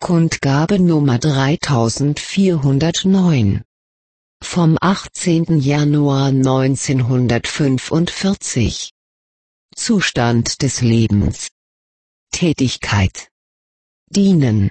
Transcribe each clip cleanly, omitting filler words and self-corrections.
Kundgabe Nummer 3409. Vom 18. Januar 1945. Zustand des Lebens. Tätigkeit. Dienen.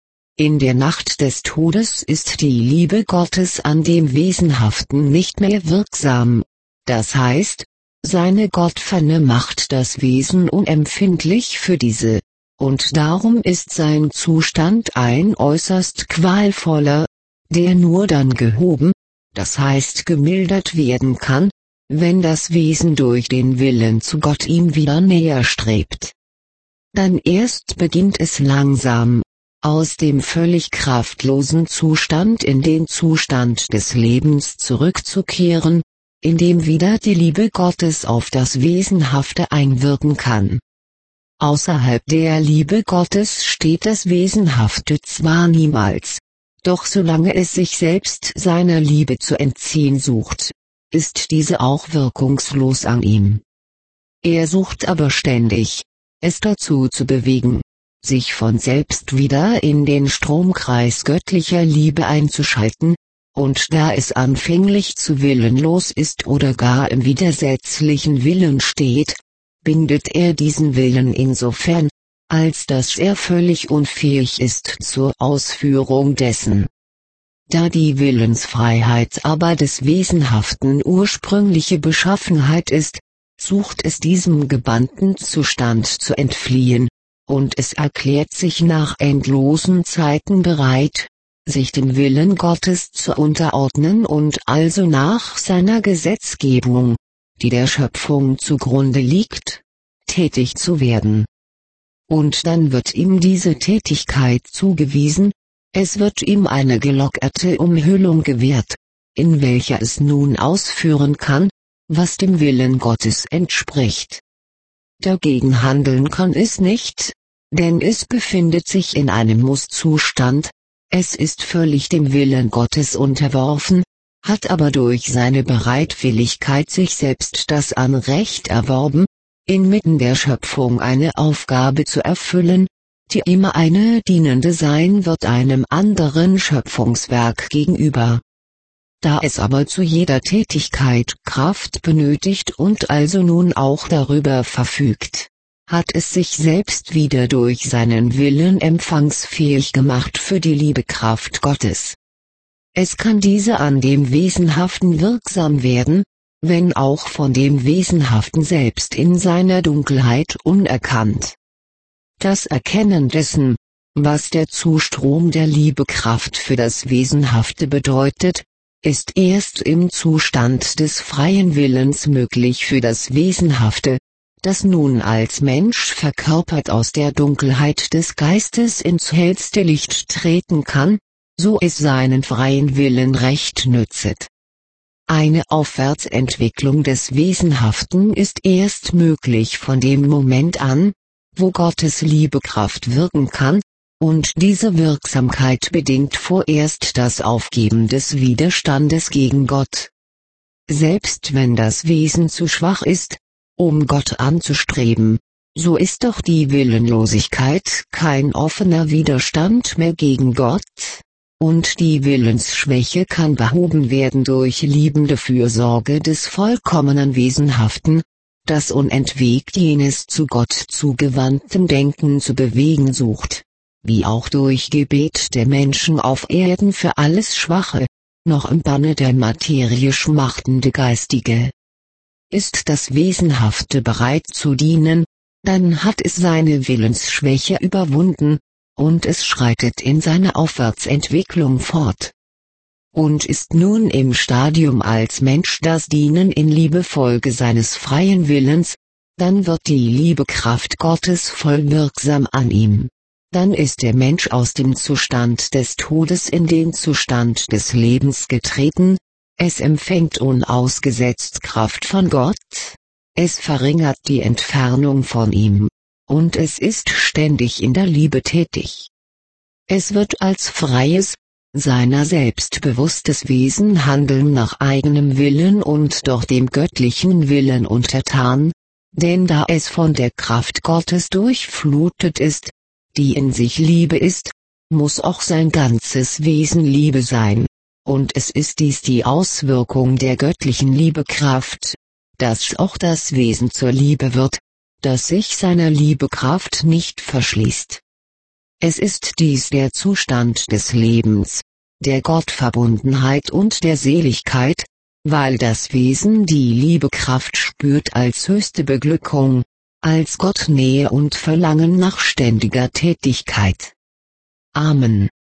In der Nacht des Todes ist die Liebe Gottes an dem Wesenhaften nicht mehr wirksam, das heißt, seine Gottferne macht das Wesen unempfindlich für diese, und darum ist sein Zustand ein äußerst qualvoller, der nur dann gehoben, das heißt gemildert werden kann, wenn das Wesen durch den Willen zu Gott ihm wieder näher strebt. Dann erst beginnt es langsam, aus dem völlig kraftlosen Zustand in den Zustand des Lebens zurückzukehren, in dem wieder die Liebe Gottes auf das Wesenhafte einwirken kann. Außerhalb der Liebe Gottes steht das Wesenhafte zwar niemals, doch solange es sich selbst seiner Liebe zu entziehen sucht, ist diese auch wirkungslos an ihm. Er sucht aber ständig, es dazu zu bewegen, sich von selbst wieder in den Stromkreis göttlicher Liebe einzuschalten, und da es anfänglich zu willenlos ist oder gar im widersetzlichen Willen steht, bindet er diesen Willen insofern, als dass er völlig unfähig ist zur Ausführung dessen. Da die Willensfreiheit aber des Wesenhaften ursprüngliche Beschaffenheit ist, sucht es diesem gebannten Zustand zu entfliehen, und es erklärt sich nach endlosen Zeiten bereit, sich dem Willen Gottes zu unterordnen und also nach seiner Gesetzgebung, die der Schöpfung zugrunde liegt, tätig zu werden. Und dann wird ihm diese Tätigkeit zugewiesen, es wird ihm eine gelockerte Umhüllung gewährt, in welcher es nun ausführen kann, was dem Willen Gottes entspricht. Dagegen handeln kann es nicht, denn es befindet sich in einem Musszustand, es ist völlig dem Willen Gottes unterworfen, hat aber durch seine Bereitwilligkeit sich selbst das Anrecht erworben, inmitten der Schöpfung eine Aufgabe zu erfüllen, die immer eine dienende sein wird einem anderen Schöpfungswerk gegenüber. Da es aber zu jeder Tätigkeit Kraft benötigt und also nun auch darüber verfügt, hat es sich selbst wieder durch seinen Willen empfangsfähig gemacht für die Liebekraft Gottes. Es kann diese an dem Wesenhaften wirksam werden, wenn auch von dem Wesenhaften selbst in seiner Dunkelheit unerkannt. Das Erkennen dessen, was der Zustrom der Liebekraft für das Wesenhafte bedeutet, ist erst im Zustand des freien Willens möglich für das Wesenhafte, das nun als Mensch verkörpert aus der Dunkelheit des Geistes ins hellste Licht treten kann, so es seinen freien Willen recht nützet. Eine Aufwärtsentwicklung des Wesenhaften ist erst möglich von dem Moment an, wo Gottes Liebekraft wirken kann, und diese Wirksamkeit bedingt vorerst das Aufgeben des Widerstandes gegen Gott. Selbst wenn das Wesen zu schwach ist, um Gott anzustreben, so ist doch die Willenlosigkeit kein offener Widerstand mehr gegen Gott, und die Willensschwäche kann behoben werden durch liebende Fürsorge des vollkommenen Wesenhaften, das unentwegt jenes zu Gott zugewandten Denken zu bewegen sucht, wie auch durch Gebet der Menschen auf Erden für alles Schwache, noch im Banne der Materie schmachtende Geistige. Ist das Wesenhafte bereit zu dienen, dann hat es seine Willensschwäche überwunden, und es schreitet in seine Aufwärtsentwicklung fort. Und ist nun im Stadium als Mensch das Dienen in Liebefolge seines freien Willens, dann wird die Liebekraft Gottes voll wirksam an ihm. Dann ist der Mensch aus dem Zustand des Todes in den Zustand des Lebens getreten, es empfängt unausgesetzt Kraft von Gott, es verringert die Entfernung von ihm, und es ist ständig in der Liebe tätig. Es wird als freies, seiner selbst bewusstes Wesen handeln nach eigenem Willen und doch dem göttlichen Willen untertan, denn da es von der Kraft Gottes durchflutet ist, die in sich Liebe ist, muss auch sein ganzes Wesen Liebe sein. Und es ist dies die Auswirkung der göttlichen Liebekraft, dass auch das Wesen zur Liebe wird, das sich seiner Liebekraft nicht verschließt. Es ist dies der Zustand des Lebens, der Gottverbundenheit und der Seligkeit, weil das Wesen die Liebekraft spürt als höchste Beglückung, als Gottnähe und Verlangen nach ständiger Tätigkeit. Amen.